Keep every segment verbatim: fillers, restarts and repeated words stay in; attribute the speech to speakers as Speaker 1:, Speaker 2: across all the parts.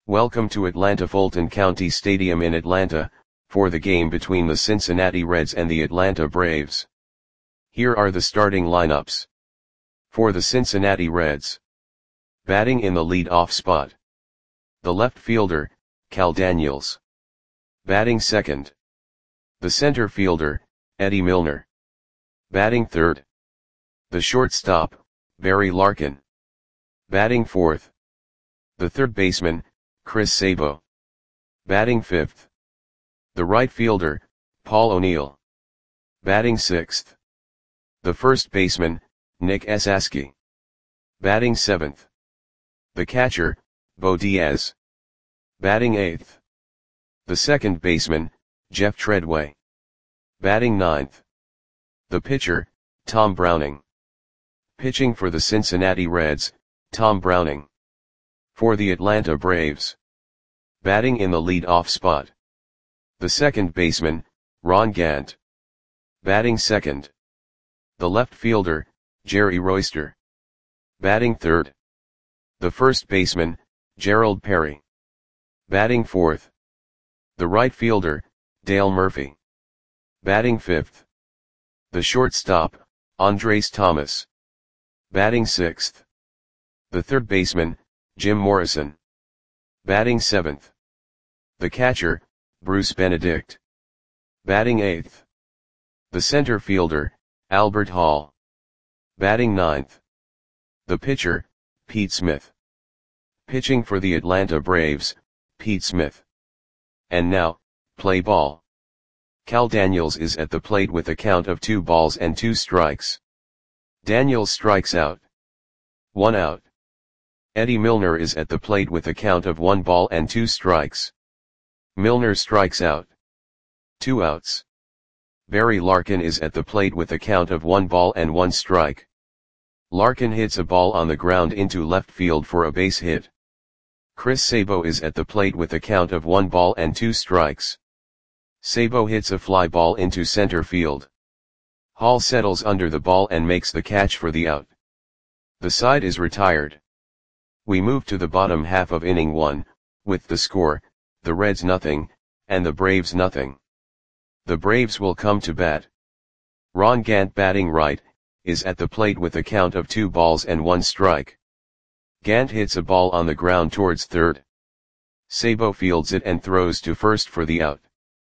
Speaker 1: Welcome to Atlanta Fulton County Stadium in Atlanta, for the game between the Cincinnati Reds and the Atlanta Braves. Here are the starting lineups. For the Cincinnati Reds. Batting in the lead-off spot. The left fielder, Cal Daniels. Batting second. The center fielder, Eddie Milner. Batting third. The shortstop, Barry Larkin. Batting fourth. The third baseman, Chris Sabo. Batting fifth. The right fielder, Paul O'Neill. Batting sixth. The first baseman, Nick Esasky. Batting seventh. The catcher, Bo Diaz. Batting eighth. The second baseman, Jeff Treadway. Batting ninth. The pitcher, Tom Browning. Pitching for the Cincinnati Reds, Tom Browning. For the Atlanta Braves. Batting in the lead-off spot. The second baseman, Ron Gant. Batting second. The left fielder, Jerry Royster. Batting third. The first baseman, Gerald Perry. Batting fourth. The right fielder, Dale Murphy. Batting fifth. The shortstop, Andres Thomas. Batting sixth. The third baseman, Jim Morrison. Batting seventh. The catcher, Bruce Benedict. Batting eighth. The center fielder, Albert Hall. Batting ninth. The pitcher, Pete Smith. Pitching for the Atlanta Braves, Pete Smith. And now, play ball. Cal Daniels is at the plate with a count of two balls and two strikes. Daniels strikes out. One out. Eddie Milner is at the plate with a count of one ball and two strikes. Milner strikes out. Two outs. Barry Larkin is at the plate with a count of one ball and one strike. Larkin hits a ball on the ground into left field for a base hit. Chris Sabo is at the plate with a count of one ball and two strikes. Sabo hits a fly ball into center field. Hall settles under the ball and makes the catch for the out. The side is retired. We move to the bottom half of inning one, with the score, the Reds nothing, and the Braves nothing. The Braves will come to bat. Ron Gant batting right, is at the plate with a count of two balls and one strike. Gant hits a ball on the ground towards third. Sabo fields it and throws to first for the out.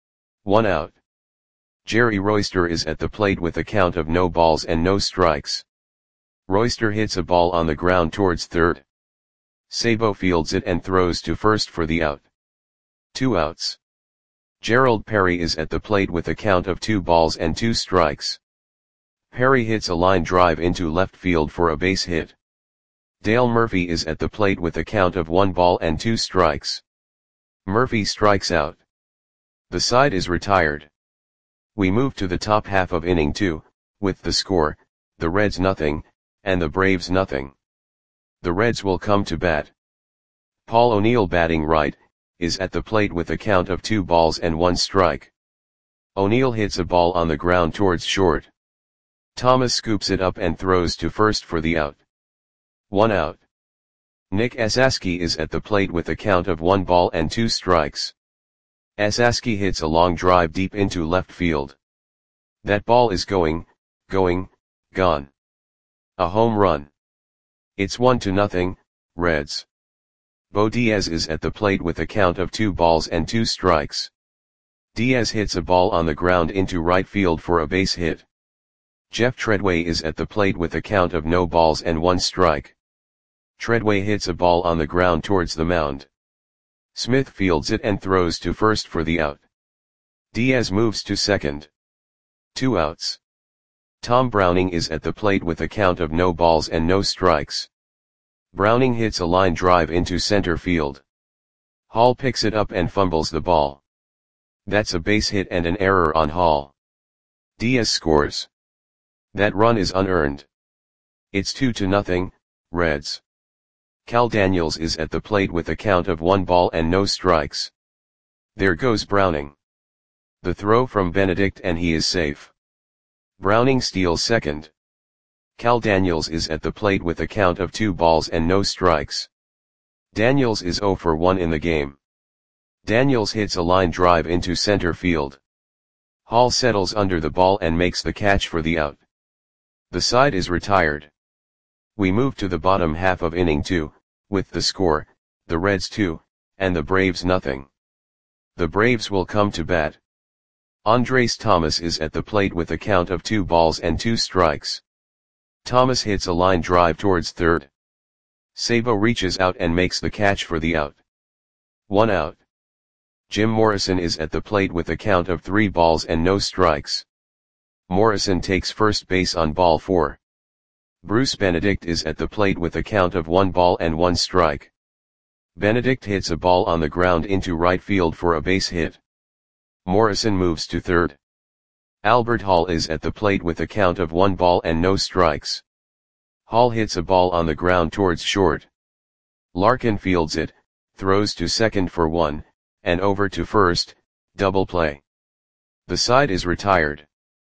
Speaker 1: One out. Jerry Royster is at the plate with a count of no balls and no strikes. Royster hits a ball on the ground towards third. Sabo fields it and throws to first for the out. Two outs. Gerald Perry is at the plate with a count of two balls and two strikes. Perry hits a line drive into left field for a base hit. Dale Murphy is at the plate with a count of one ball and two strikes. Murphy strikes out. The side is retired. We move to the top half of inning two, with the score, the Reds nothing, and the Braves nothing. The Reds will come to bat. Paul O'Neill batting right, is at the plate with a count of two balls and one strike. O'Neill hits a ball on the ground towards short. Thomas scoops it up and throws to first for the out. One out. Nick Esasky is at the plate with a count of one ball and two strikes. Esasky hits a long drive deep into left field. That ball is going, going, gone. A home run. It's one to nothing, Reds. Bo Diaz is at the plate with a count of two balls and two strikes. Diaz hits a ball on the ground into right field for a base hit. Jeff Treadway is at the plate with a count of no balls and one strike. Treadway hits a ball on the ground towards the mound. Smith fields it and throws to first for the out. Diaz moves to second. Two outs. Tom Browning is at the plate with a count of no balls and no strikes. Browning hits a line drive into center field. Hall picks it up and fumbles the ball. That's a base hit and an error on Hall. Diaz scores. That run is unearned. It's two to nothing, Reds. Cal Daniels is at the plate with a count of one ball and no strikes. There goes Browning. The throw from Benedict and he is safe. Browning steals second. Cal Daniels is at the plate with a count of two balls and no strikes. Daniels is zero for one in the game. Daniels hits a line drive into center field. Hall settles under the ball and makes the catch for the out. The side is retired. We move to the bottom half of inning two, with the score, the Reds two, and the Braves nothing. The Braves will come to bat. Andres Thomas is at the plate with a count of two balls and two strikes. Thomas hits a line drive towards third. Sabo reaches out and makes the catch for the out. One out. Jim Morrison is at the plate with a count of three balls and no strikes. Morrison takes first base on ball four. Bruce Benedict is at the plate with a count of one ball and one strike. Benedict hits a ball on the ground into right field for a base hit. Morrison moves to third. Albert Hall is at the plate with a count of one ball and no strikes. Hall hits a ball on the ground towards short. Larkin fields it, throws to second for one, and over to first, double play. The side is retired.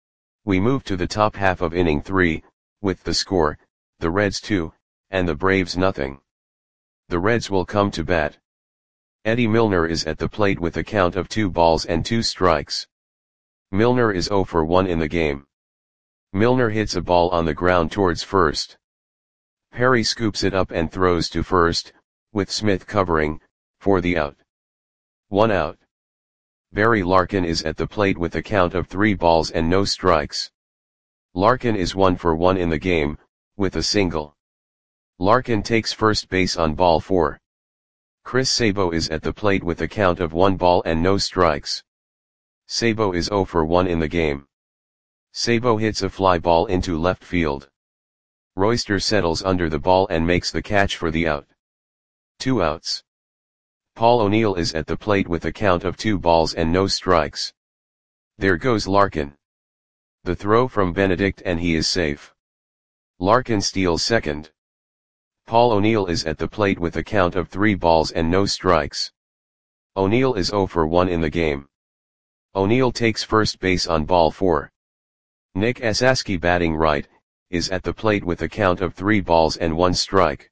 Speaker 1: We move to the top half of inning three, with the score, the Reds two, and the Braves nothing. The Reds will come to bat. Eddie Milner is at the plate with a count of two balls and two strikes. Milner is zero for one in the game. Milner hits a ball on the ground towards first. Perry scoops it up and throws to first, with Smith covering, for the out. One out. Barry Larkin is at the plate with a count of three balls and no strikes. Larkin is one for one in the game, with a single. Larkin takes first base on ball four. Chris Sabo is at the plate with a count of one ball and no strikes. Sabo is zero for one in the game. Sabo hits a fly ball into left field. Royster settles under the ball and makes the catch for the out. Two outs. Paul O'Neill is at the plate with a count of two balls and no strikes. There goes Larkin. The throw from Benedict and he is safe. Larkin steals second. Paul O'Neill is at the plate with a count of three balls and no strikes. O'Neill is zero for one in the game. O'Neill takes first base on ball four. Nick Esaski, batting right, is at the plate with a count of three balls and one strike.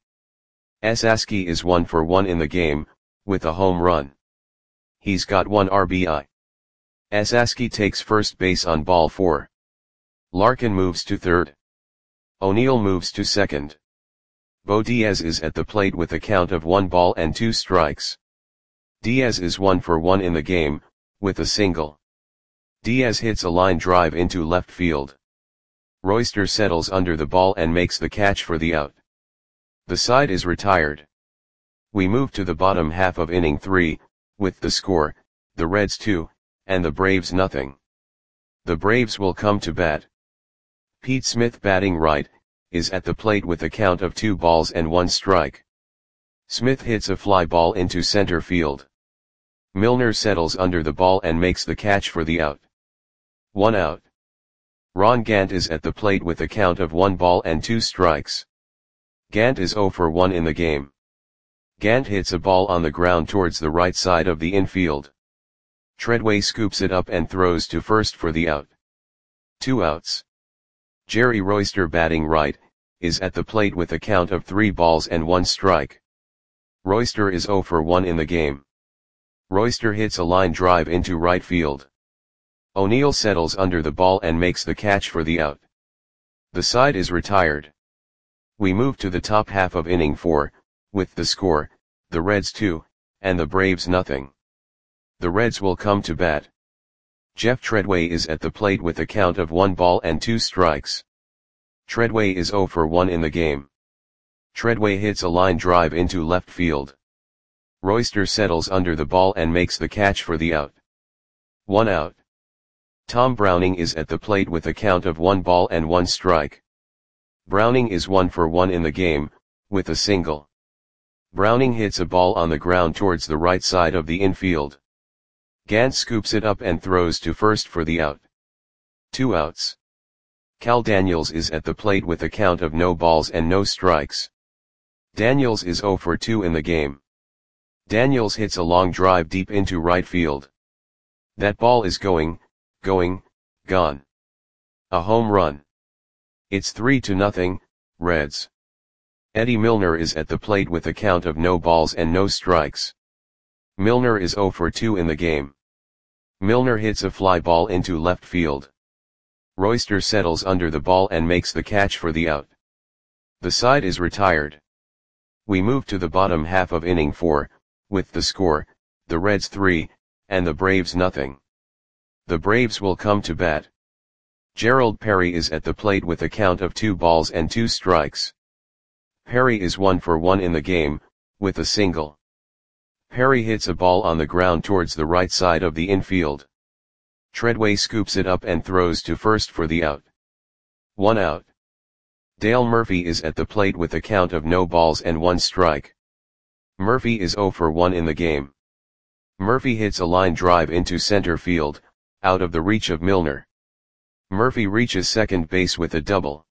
Speaker 1: Esaski is one for one in the game, with a home run. He's got one R B I. Esaski takes first base on ball four. Larkin moves to third. O'Neill moves to second. Bo Diaz is at the plate with a count of one ball and two strikes. Diaz is one for one in the game, with a single. Diaz hits a line drive into left field. Royster settles under the ball and makes the catch for the out. The side is retired. We move to the bottom half of inning three, with the score, the Reds two, and the Braves nothing. The Braves will come to bat. Pete Smith, batting right, is at the plate with a count of two balls and one strike. Smith hits a fly ball into center field. Milner settles under the ball and makes the catch for the out. One out. Ron Gant is at the plate with a count of one ball and two strikes. Gant is zero for one in the game. Gant hits a ball on the ground towards the right side of the infield. Treadway scoops it up and throws to first for the out. Two outs. Jerry Royster, batting right, is at the plate with a count of three balls and one strike. Royster is zero for one in the game. Royster hits a line drive into right field. O'Neill settles under the ball and makes the catch for the out. The side is retired. We move to the top half of inning four, with the score, the Reds two, and the Braves nothing. The Reds will come to bat. Jeff Treadway is at the plate with a count of one ball and two strikes. Treadway is zero for one in the game. Treadway hits a line drive into left field. Royster settles under the ball and makes the catch for the out. One out. Tom Browning is at the plate with a count of one ball and one strike. Browning is one for one in the game, with a single. Browning hits a ball on the ground towards the right side of the infield. Gant scoops it up and throws to first for the out. Two outs. Cal Daniels is at the plate with a count of no balls and no strikes. Daniels is zero for two in the game. Daniels hits a long drive deep into right field. That ball is going, going, gone. A home run. It's three to nothing, Reds. Eddie Milner is at the plate with a count of no balls and no strikes. Milner is zero for two in the game. Milner hits a fly ball into left field. Royster settles under the ball and makes the catch for the out. The side is retired. We move to the bottom half of inning four, with the score, the Reds three, and the Braves nothing. The Braves will come to bat. Gerald Perry is at the plate with a count of two balls and two strikes. Perry is one for one in the game, with a single. Perry hits a ball on the ground towards the right side of the infield. Treadway scoops it up and throws to first for the out. One out. Dale Murphy is at the plate with a count of no balls and one strike. Murphy is zero for one in the game. Murphy hits a line drive into center field, out of the reach of Milner. Murphy reaches second base with a double.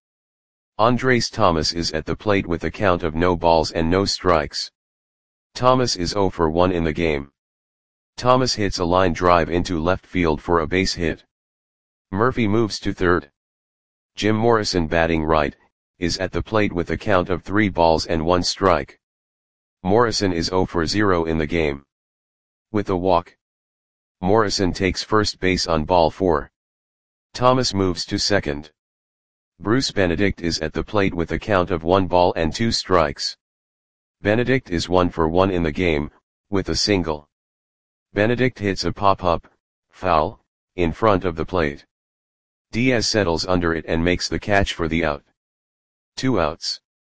Speaker 1: Andres Thomas is at the plate with a count of no balls and no strikes. Thomas is zero for one in the game. Thomas hits a line drive into left field for a base hit. Murphy moves to third. Jim Morrison, batting right, is at the plate with a count of three balls and one strike. Morrison is zero for zero in the game. With a walk, Morrison takes first base on ball four. Thomas moves to second. Bruce Benedict is at the plate with a count of one ball and two strikes. Benedict is one for one in the game, with a single. Benedict hits a pop-up, foul, in front of the plate. Diaz settles under it and makes the catch for the out. Two outs.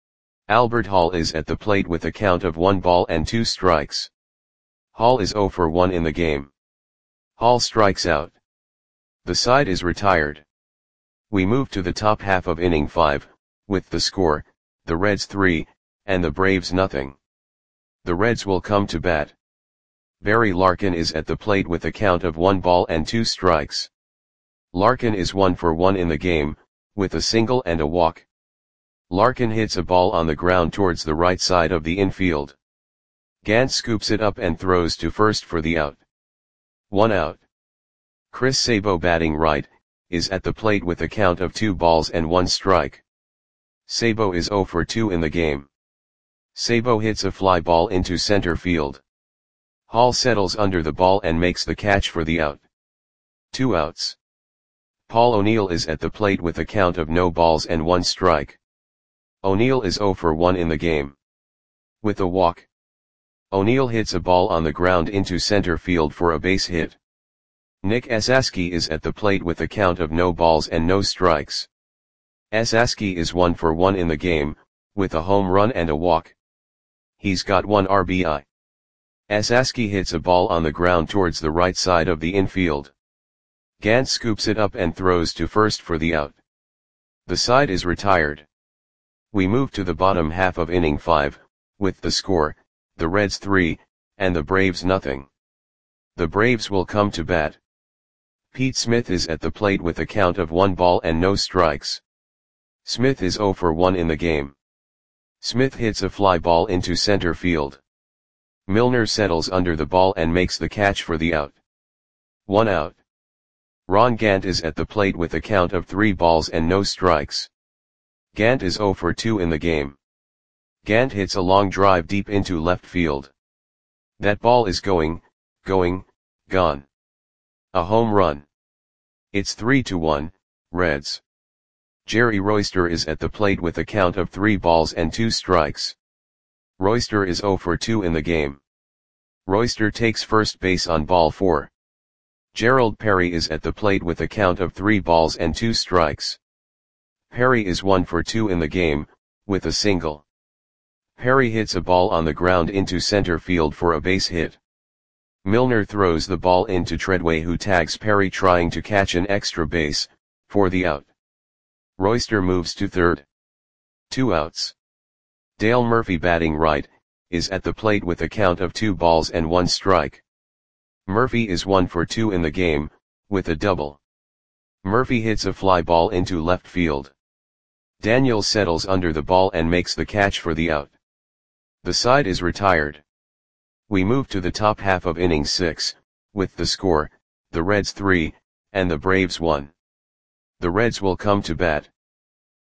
Speaker 1: Albert Hall is at the plate with a count of one ball and two strikes. Hall is zero for one in the game. Hall strikes out. The side is retired. We move to the top half of inning five, with the score, the Reds three, and the Braves nothing. The Reds will come to bat. Barry Larkin is at the plate with a count of one ball and two strikes. Larkin is one for one in the game, with a single and a walk. Larkin hits a ball on the ground towards the right side of the infield. Gant scoops it up and throws to first for the out. One out. Chris Sabo, batting right, is at the plate with a count of two balls and one strike. Sabo is zero for two in the game. Sabo hits a fly ball into center field. Hall settles under the ball and makes the catch for the out. Two outs. Paul O'Neill is at the plate with a count of no balls and one strike. O'Neill is zero for one in the game. With a walk, O'Neill hits a ball on the ground into center field for a base hit. Nick Esaski is at the plate with a count of no balls and no strikes. Esaski is one for one in the game, with a home run and a walk. He's got one R B I. Esaski hits a ball on the ground towards the right side of the infield. Gant scoops it up and throws to first for the out. The side is retired. We move to the bottom half of inning five, with the score, the Reds three, and the Braves nothing. The Braves will come to bat. Pete Smith is at the plate with a count of one ball and no strikes. Smith is zero for one in the game. Smith hits a fly ball into center field. Milner settles under the ball and makes the catch for the out. One out. Ron Gant is at the plate with a count of three balls and no strikes. Gant is zero for two in the game. Gant hits a long drive deep into left field. That ball is going, going, gone. A home run. It's three to one, Reds. Jerry Royster is at the plate with a count of three balls and two strikes. Royster is zero for two in the game. Royster takes first base on ball four. Gerald Perry is at the plate with a count of three balls and two strikes. Perry is one for two in the game, with a single. Perry hits a ball on the ground into center field for a base hit. Milner throws the ball into Treadway, who tags Perry trying to catch an extra base, for the out. Royster moves to third. Two outs. Dale Murphy, batting right, is at the plate with a count of two balls and one strike. Murphy is one for two in the game, with a double. Murphy hits a fly ball into left field. Daniel settles under the ball and makes the catch for the out. The side is retired. We move to the top half of inning six, with the score, the Reds three, and the Braves one. The Reds will come to bat.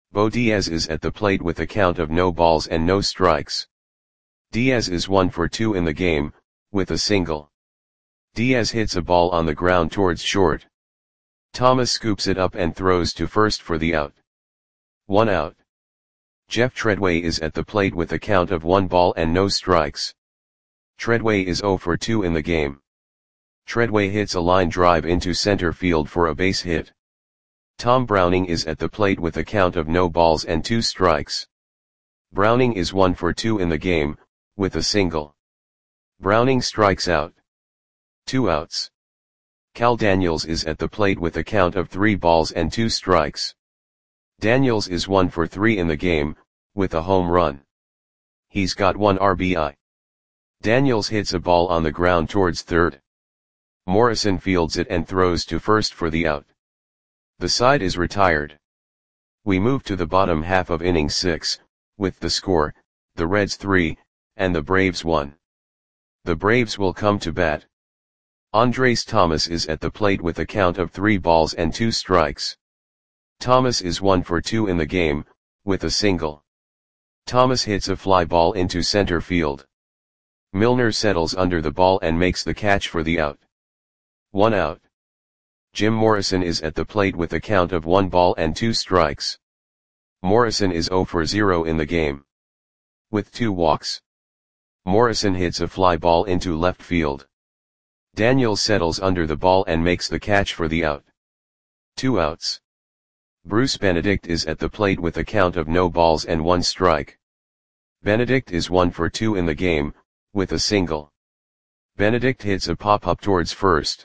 Speaker 1: Bo Diaz is at the plate with a count of no balls and no strikes. Diaz is one for two in the game, with a single. Diaz hits a ball on the ground towards short. Thomas scoops it up and throws to first for the out. One out. Jeff Treadway is at the plate with a count of one ball and no strikes. Treadway is zero for two in the game. Treadway hits a line drive into center field for a base hit. Tom Browning is at the plate with a count of no balls and two strikes. Browning is one for two in the game, with a single. Browning strikes out. Two outs. Cal Daniels is at the plate with a count of three balls and two strikes. Daniels is one for three in the game, with a home run. He's got one R B I. Daniels hits a ball on the ground towards third. Morrison fields it and throws to first for the out. The side is retired. We move to the bottom half of inning six, with the score, the Reds three, and the Braves one. The Braves will come to bat. Andres Thomas is at the plate with a count of three balls and two strikes. Thomas is one for two in the game, with a single. Thomas hits a fly ball into center field. Milner settles under the ball and makes the catch for the out. One out. Jim Morrison is at the plate with a count of one ball and two strikes. Morrison is zero for zero in the game. With two walks. Morrison hits a fly ball into left field. Daniels settles under the ball and makes the catch for the out. Two outs. Bruce Benedict is at the plate with a count of no balls and one strike. Benedict is one for two in the game, with a single. Benedict hits a pop-up towards first.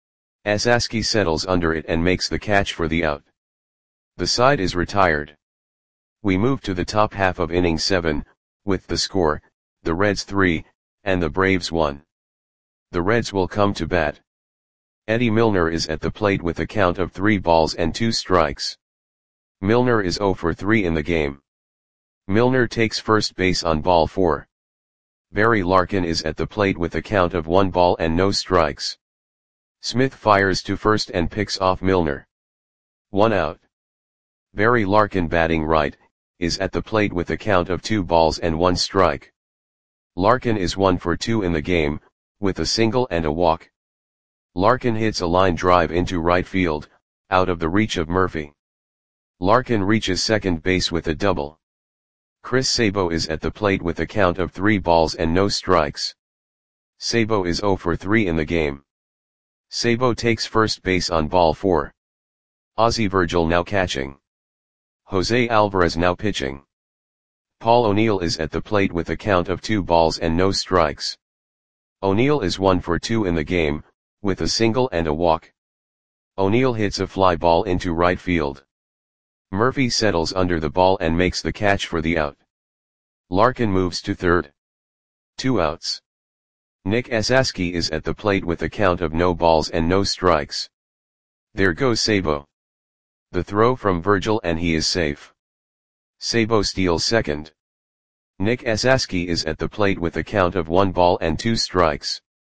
Speaker 1: Asaski settles under it and makes the catch for the out. The side is retired. We move to the top half of inning seven, with the score, the Reds three, and the Braves one. The Reds will come to bat. Eddie Milner is at the plate with a count of three balls and two strikes. Milner is zero for three in the game. Milner takes first base on ball four. Barry Larkin is at the plate with a count of one ball and no strikes. Smith fires to first and picks off Milner. One out. Barry Larkin, batting right, is at the plate with a count of two balls and one strike. Larkin is one for two in the game, with a single and a walk. Larkin hits a line drive into right field, out of the reach of Murphy. Larkin reaches second base with a double. Chris Sabo is at the plate with a count of three balls and no strikes. Sabo is zero for three in the game. Sabo takes first base on ball four. Ozzie Virgil now catching. Jose Alvarez now pitching. Paul O'Neill is at the plate with a count of two balls and no strikes. O'Neill is one for two in the game, with a single and a walk. O'Neill hits a fly ball into right field. Murphy settles under the ball and makes the catch for the out. Larkin moves to third. Two outs. Nick Asaski is at the plate with a count of no balls and no strikes. There goes Sabo. The throw from Virgil and he is safe. Sabo steals second. Nick Asaski is at the plate with a count of one ball and two strikes.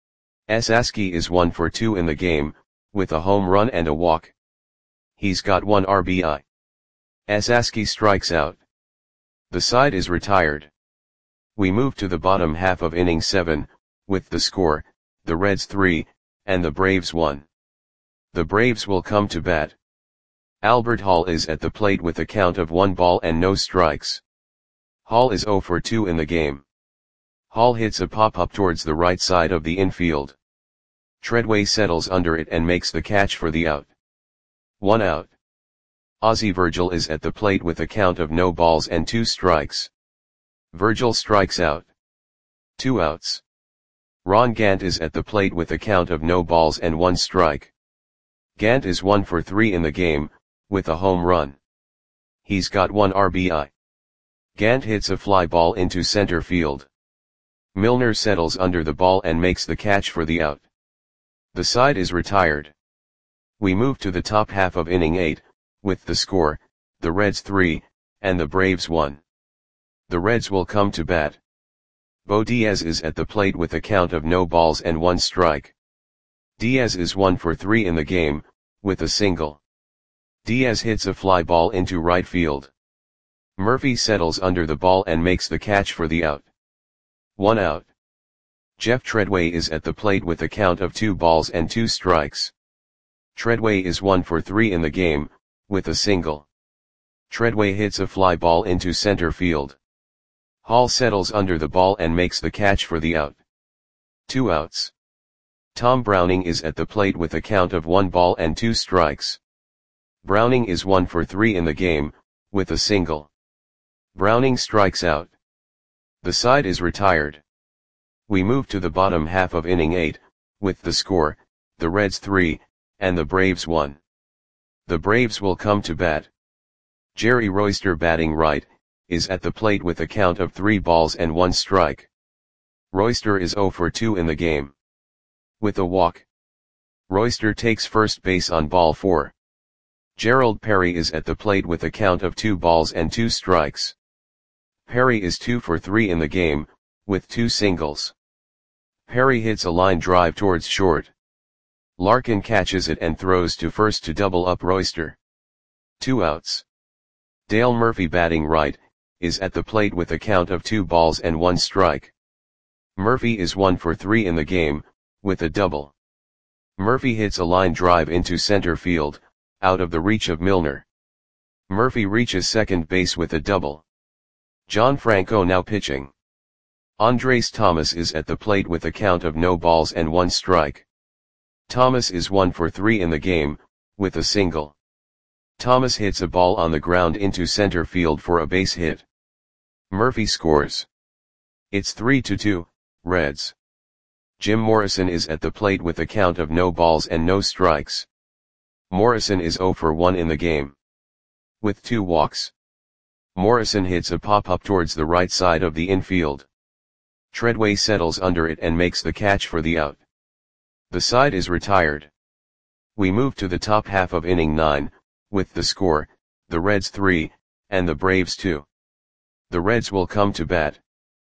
Speaker 1: Asaski is one for two in the game, with a home run and a walk. He's got one R B I. Asaski strikes out. The side is retired. We move to the bottom half of inning seven, with the score, the Reds three, and the Braves one. The Braves will come to bat. Albert Hall is at the plate with a count of one ball and no strikes. Hall is zero for two in the game. Hall hits a pop-up towards the right side of the infield. Treadway settles under it and makes the catch for the out. One out. Ozzie Virgil is at the plate with a count of no balls and two strikes. Virgil strikes out. Two outs. Ron Gant is at the plate with a count of no balls and one strike. Gant is one for three in the game, with a home run. He's got one R B I. Gant hits a fly ball into center field. Milner settles under the ball and makes the catch for the out. The side is retired. We move to the top half of inning eight, with the score, the Reds three, and the Braves one. The Reds will come to bat. Bo Diaz is at the plate with a count of no balls and one strike. Diaz is one for three in the game, with a single. Diaz hits a fly ball into right field. Murphy settles under the ball and makes the catch for the out. One out. Jeff Treadway is at the plate with a count of two balls and two strikes. Treadway is one for three in the game, with a single. Treadway hits a fly ball into center field. Hall settles under the ball and makes the catch for the out. Two outs. Tom Browning is at the plate with a count of one ball and two strikes. Browning is one for three in the game, with a single. Browning strikes out. The side is retired. We move to the bottom half of inning eight, with the score, the Reds three, and the Braves one. The Braves will come to bat. Jerry Royster, batting right, is at the plate with a count of three balls and one strike. Royster is zero for two in the game. With a walk. Royster takes first base on ball four. Gerald Perry is at the plate with a count of two balls and two strikes. Perry is two for three in the game, with two singles. Perry hits a line drive towards short. Larkin catches it and throws to first to double up Royster. Two outs. Dale Murphy, batting right, is at the plate with a count of two balls and one strike. Murphy is one for three in the game, with a double. Murphy hits a line drive into center field, out of the reach of Milner. Murphy reaches second base with a double. John Franco now pitching. Andres Thomas is at the plate with a count of no balls and one strike. Thomas is one for three in the game, with a single. Thomas hits a ball on the ground into center field for a base hit. Murphy scores. It's three to two, Reds. Jim Morrison is at the plate with a count of no balls and no strikes. Morrison is zero for one in the game. With two walks. Morrison hits a pop-up towards the right side of the infield. Treadway settles under it and makes the catch for the out. The side is retired. We move to the top half of inning nine, with the score, the Reds three, and the Braves two. The Reds will come to bat.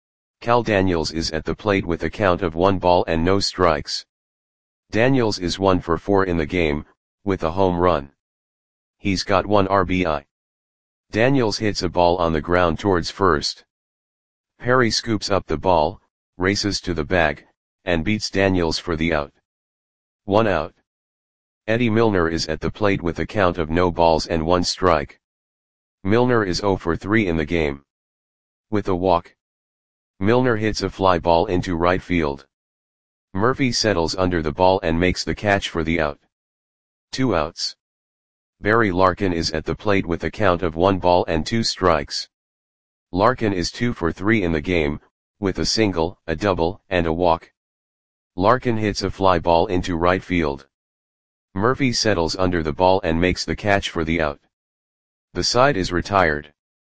Speaker 1: Cal Daniels is at the plate with a count of one ball and no strikes. Daniels is one for four in the game, with a home run. He's got one R B I. Daniels hits a ball on the ground towards first. Perry scoops up the ball, races to the bag, and beats Daniels for the out. One out. Eddie Milner is at the plate with a count of no balls and one strike. Milner is zero for three in the game. With a walk. Milner hits a fly ball into right field. Murphy settles under the ball and makes the catch for the out. Two outs. Barry Larkin is at the plate with a count of one ball and two strikes. Larkin is two for three in the game, with a single, a double, and a walk. Larkin hits a fly ball into right field. Murphy settles under the ball and makes the catch for the out. The side is retired.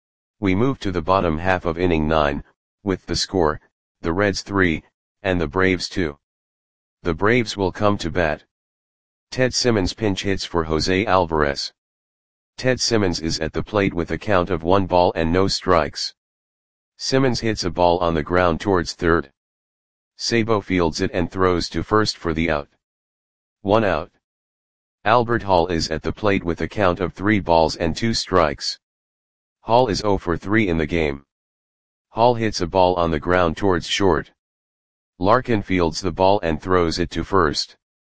Speaker 1: We move to the bottom half of inning nine, with the score, the Reds three, and the Braves two. The Braves will come to bat. Ted Simmons pinch hits for Jose Alvarez. Ted Simmons is at the plate with a count of one ball and no strikes. Simmons hits a ball on the ground towards third. Sabo fields it and throws to first for the out. One out. Albert Hall is at the plate with a count of three balls and two strikes. Hall is zero for three in the game. Hall hits a ball on the ground towards short. Larkin fields the ball and throws it to first.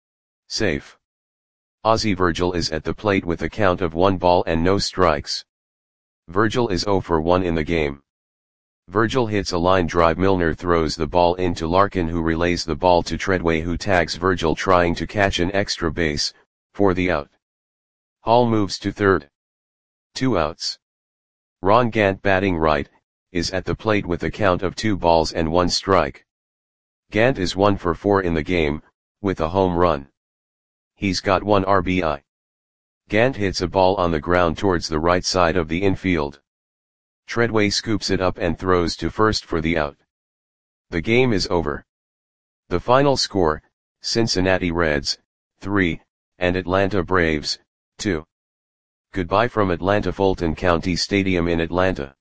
Speaker 1: Safe. Ozzie Virgil is at the plate with a count of one ball and no strikes. Virgil is zero for one in the game. Virgil hits a line drive. Milner throws the ball into Larkin, who relays the ball to Treadway, who tags Virgil trying to catch an extra base, for the out. Hall moves to third. Two outs. Ron Gant, batting right, is at the plate with a count of two balls and one strike. Gant is one for four in the game, with a home run. He's got one R B I. Gant hits a ball on the ground towards the right side of the infield. Treadway scoops it up and throws to first for the out. The game is over. The final score, Cincinnati Reds, three, and Atlanta Braves, two. Goodbye from Atlanta, Fulton County Stadium in Atlanta.